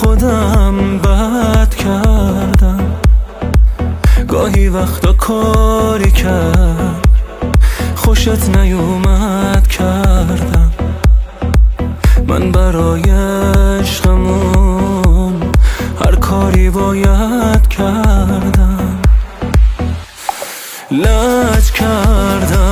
خودم بد کردم، گاهی وقتا کاری کرد خوشت نیومد کردم. من برای عشقمون هر کاری باید کردم. لج کردم